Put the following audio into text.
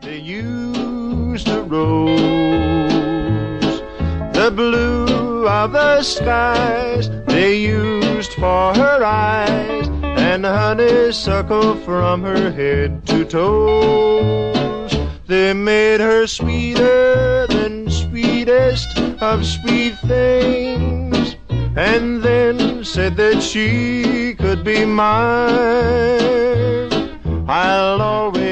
they used to rose. The blue of the skies they used for her eyes, and honeysuckle from her head to toes. They made her sweeter than sweetest of sweet things, and then said that she could be mine. I'll always